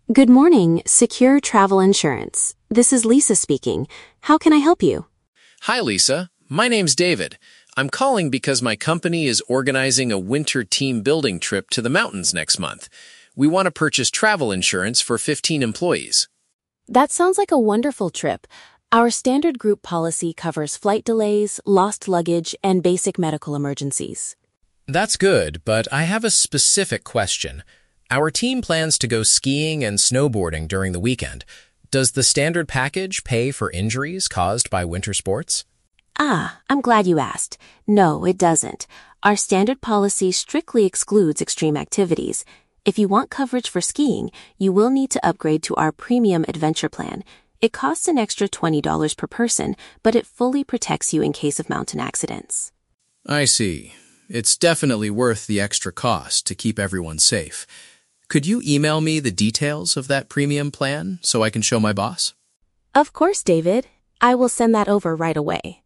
Good morning, Secure Travel Insurance. This is Lisa speaking. How can I help you? Hi, Lisa. My name's David. I'm calling because my company is organizing a winter team building trip to the mountains next month. We want to purchase travel insurance for 15 employees. That sounds like a wonderful trip. Our standard group policy covers flight delays, lost luggage, and basic medical emergencies. That's good, but I have a specific question. Our team plans to go skiing and snowboarding during the weekend. Does the standard package pay for injuries caused by winter sports? I'm glad you asked. No, it doesn't. Our standard policy strictly excludes extreme activities. If you want coverage for skiing, you will need to upgrade to our premium adventure plan. It costs an extra $20 per person, but it fully protects you in case of mountain accidents. I see. It's definitely worth the extra cost to keep everyone safe. Could you email me the details of that premium plan so I can show my boss? Of course, David. I will send that over right away.